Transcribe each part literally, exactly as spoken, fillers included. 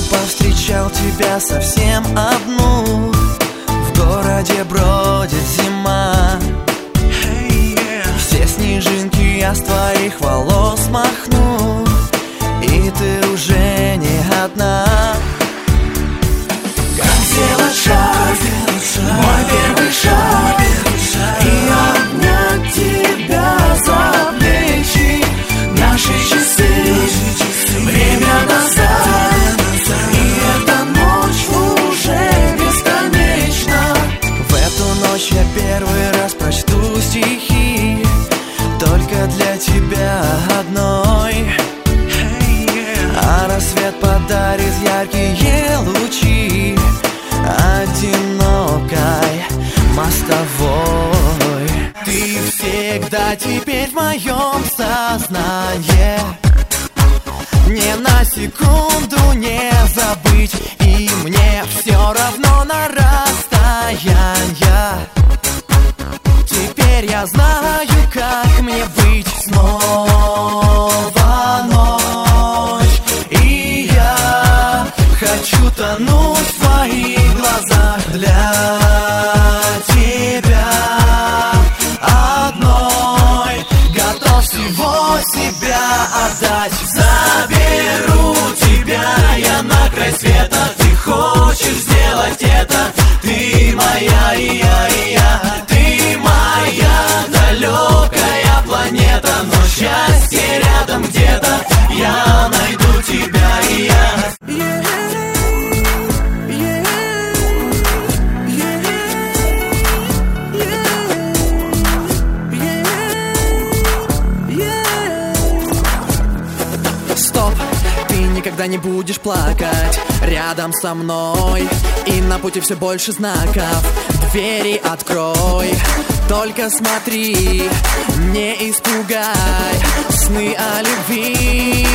повстречал тебя совсем одну. В городе бродит зима. Все снежинки я с твоих волос махну, и ты уже не одна. Как сделать шаг, мой первый шаг, и обнять тебя за плечи. Наши часы, время назад, и эта ночь уже бесконечна. В эту ночь я первый раз прочту стихи, только для тебя одной. А рассвет подарит яркие лучи одинокой мостовой. Ты всегда теперь в моем сознании, ни на секунду не забыть. И мне все равно на расстояние. Теперь я знаю, как мне быть. Снова ночь, и я хочу тонуть в твоих глазах. Для тебя одной готов всего себя отдать. Заберу тебя я на край света. Ты хочешь сделать это? Ты моя, и я, и я. Ты моя далекая планета. Но счастье рядом где-то. Я найду тебя, и я. Никогда не будешь плакать рядом со мной, и на пути все больше знаков. Двери открой, только смотри, не испугай сны о любви.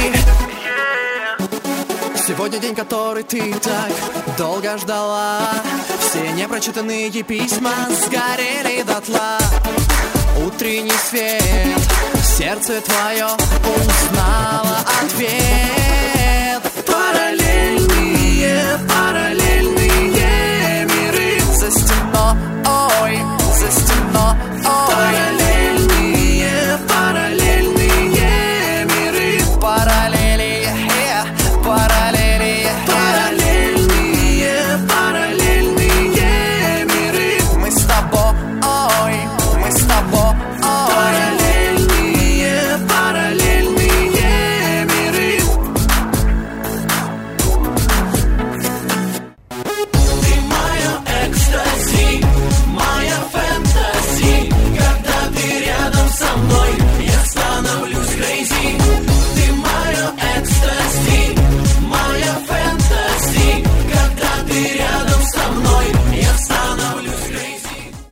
Сегодня день, который ты так долго ждала. Все непрочитанные письма сгорели дотла. Утренний свет, сердце твое узнало ответ. Параллельные, параллельные миры за стеной, за стеной. Параллельные, параллельные миры. Параллели, параллели, параллельные, параллельные миры. Мы с тобой, мы с тобой. Параллельные, параллельные миры. Ты моя экстази, моя фэнтези. Когда ты рядом со мной, я становлюсь crazy.